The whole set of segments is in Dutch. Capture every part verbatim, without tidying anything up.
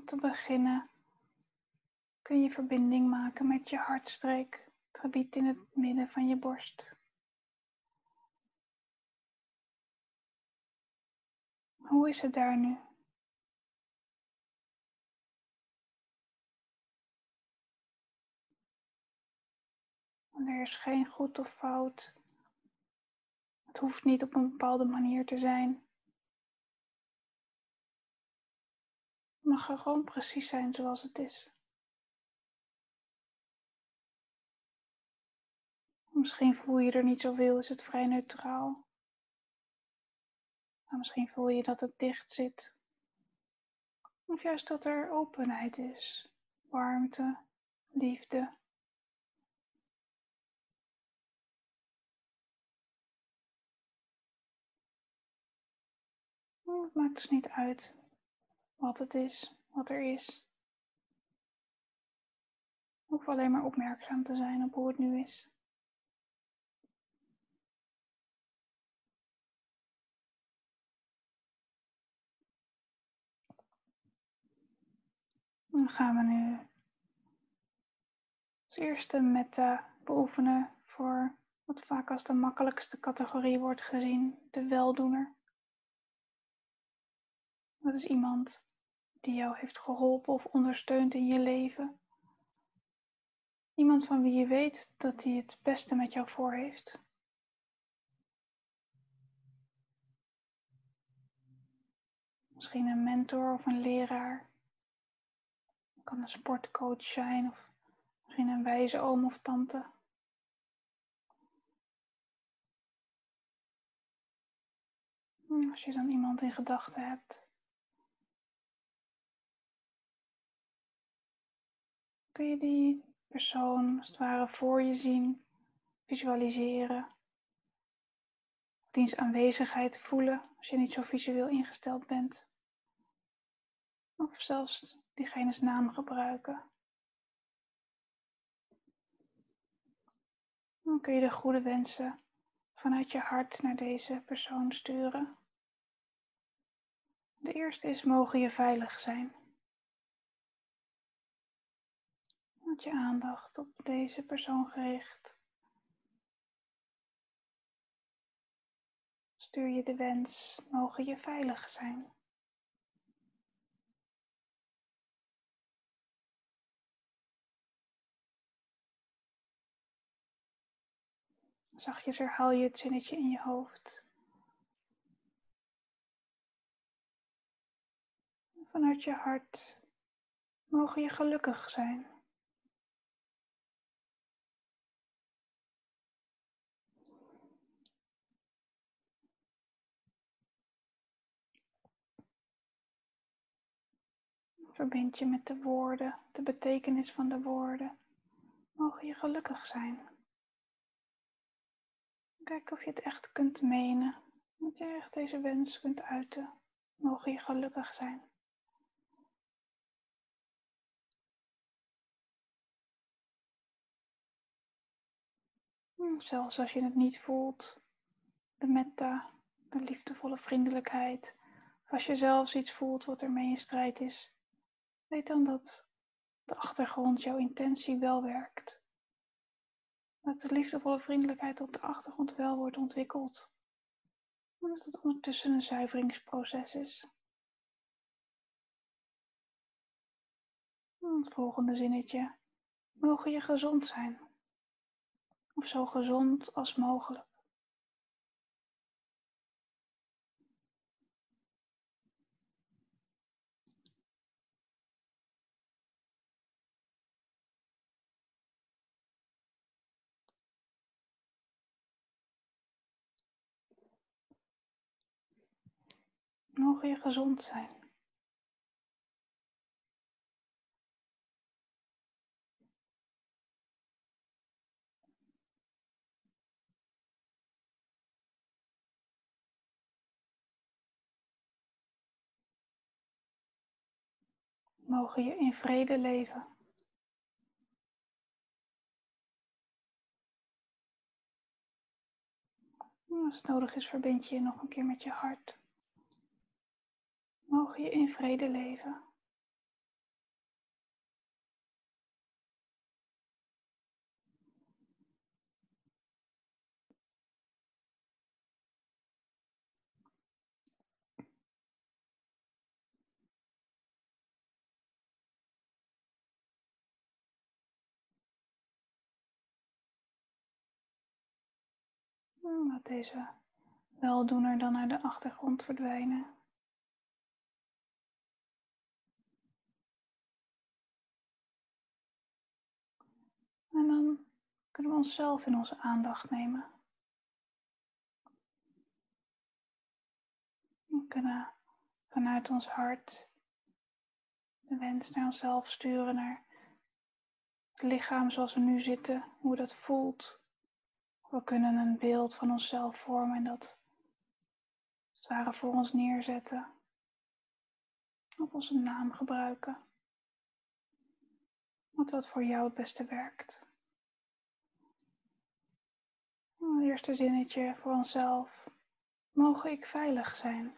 te beginnen kun je verbinding maken met je hartstreek, het gebied in het midden van je borst. Hoe is het daar nu? Er is geen goed of fout. Het hoeft niet op een bepaalde manier te zijn. Het mag er gewoon precies zijn zoals het is. Misschien voel je er niet zoveel, is het vrij neutraal. Maar misschien voel je dat het dicht zit. Of juist dat er openheid is, warmte, liefde. Het maakt dus niet uit wat het is, wat er is. Je hoeft alleen maar opmerkzaam te zijn op hoe het nu is. Dan gaan we nu als eerste metta beoefenen voor wat vaak als de makkelijkste categorie wordt gezien, de weldoener. Dat is iemand die jou heeft geholpen of ondersteund in je leven. Iemand van wie je weet dat hij het beste met jou voor heeft. Misschien een mentor of een leraar. Het kan een sportcoach zijn of misschien een wijze oom of tante. Als je dan iemand in gedachten hebt, kun je die persoon als het ware voor je zien, visualiseren. Diens aanwezigheid voelen als je niet zo visueel ingesteld bent. Of zelfs diegene's naam gebruiken. Dan kun je de goede wensen vanuit je hart naar deze persoon sturen. De eerste is: mogen je veilig zijn. Met je aandacht op deze persoon gericht. Stuur je de wens: mogen je veilig zijn. Zachtjes herhaal je het zinnetje in je hoofd. Vanuit je hart: mogen je gelukkig zijn. Verbind je met de woorden, de betekenis van de woorden. Mogen je gelukkig zijn. Kijk of je het echt kunt menen. Dat je echt deze wens kunt uiten. Mogen je gelukkig zijn. Zelfs als je het niet voelt. De metta, de liefdevolle vriendelijkheid. Of als je zelfs iets voelt wat ermee in strijd is. Weet dan dat de achtergrond jouw intentie wel werkt. Dat de liefdevolle vriendelijkheid op de achtergrond wel wordt ontwikkeld. Maar dat het ondertussen een zuiveringsproces is. Het volgende zinnetje. Mogen je gezond zijn. Of zo gezond als mogelijk. Mogen je gezond zijn. Mogen je in vrede leven. Als het nodig is, verbind je je nog een keer met je hart. Mogen je in vrede leven. Laat deze weldoener dan naar de achtergrond verdwijnen. En dan kunnen we onszelf in onze aandacht nemen. We kunnen vanuit ons hart de wens naar onszelf sturen, naar het lichaam zoals we nu zitten, hoe dat voelt. We kunnen een beeld van onszelf vormen en dat als het ware voor ons neerzetten. Of onze naam gebruiken. Wat wat voor jou het beste werkt. Het eerste zinnetje voor onszelf. Mogen ik veilig zijn?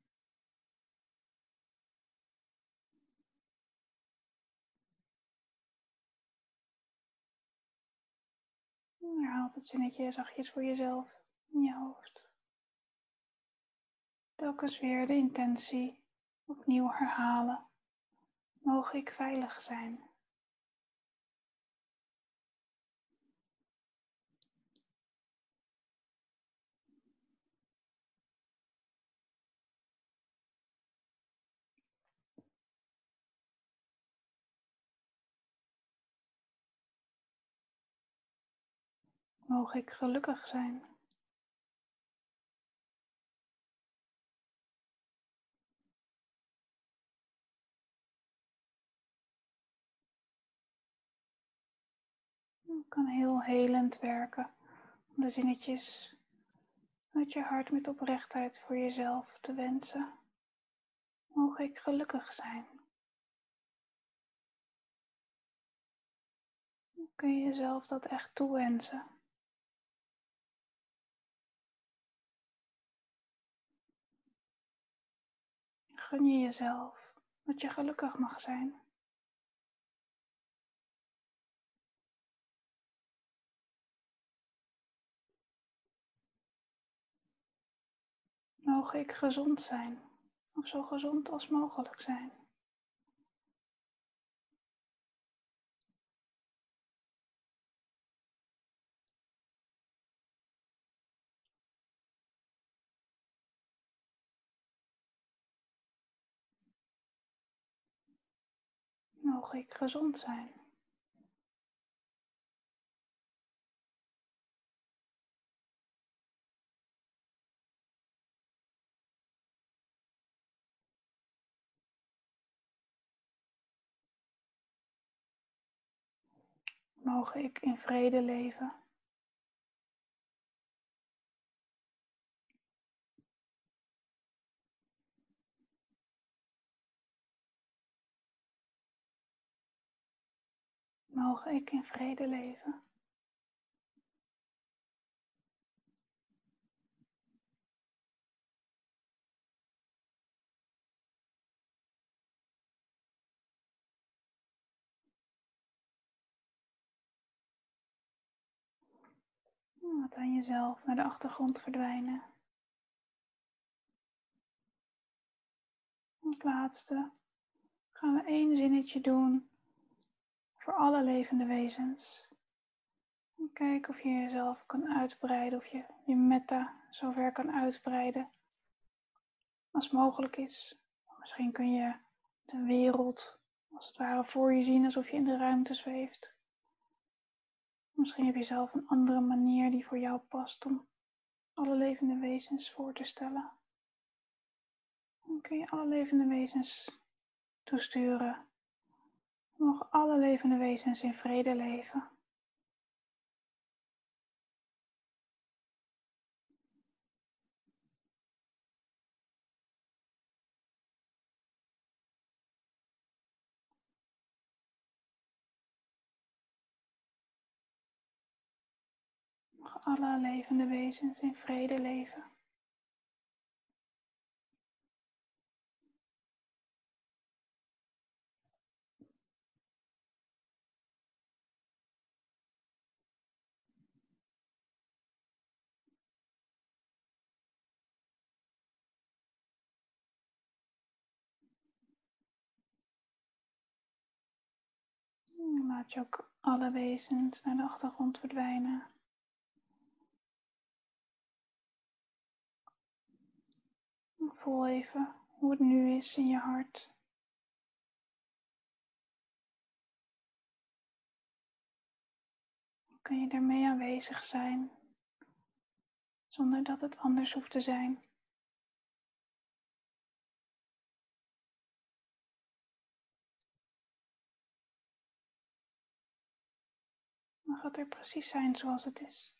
Herhaal het zinnetje zachtjes voor jezelf in je hoofd. Telkens weer de intentie opnieuw herhalen. Mogen ik veilig zijn? Mogen ik gelukkig zijn? Het kan heel helend werken om de zinnetjes uit je hart met oprechtheid voor jezelf te wensen. Mogen ik gelukkig zijn? Kun je jezelf dat echt toewensen? Gun je jezelf dat je gelukkig mag zijn? Mogen ik gezond zijn? Of zo gezond als mogelijk zijn? Mogen ik gezond zijn? Mogen ik in vrede leven? Mogen ik in vrede leven? Laat aan jezelf naar de achtergrond verdwijnen. Als laatste gaan we één zinnetje doen voor alle levende wezens. En kijk of je jezelf kan uitbreiden, of je je metta zover kan uitbreiden als mogelijk is. Misschien kun je de wereld als het ware voor je zien, alsof je in de ruimte zweeft. Misschien heb je zelf een andere manier die voor jou past om alle levende wezens voor te stellen. Dan kun je alle levende wezens toesturen. Mogen alle levende wezens in vrede leven. Mogen alle levende wezens in vrede leven. Laat je ook alle wezens naar de achtergrond verdwijnen. Voel even hoe het nu is in je hart. Kun je daarmee aanwezig zijn, zonder dat het anders hoeft te zijn. Dan gaat er precies zijn zoals het is.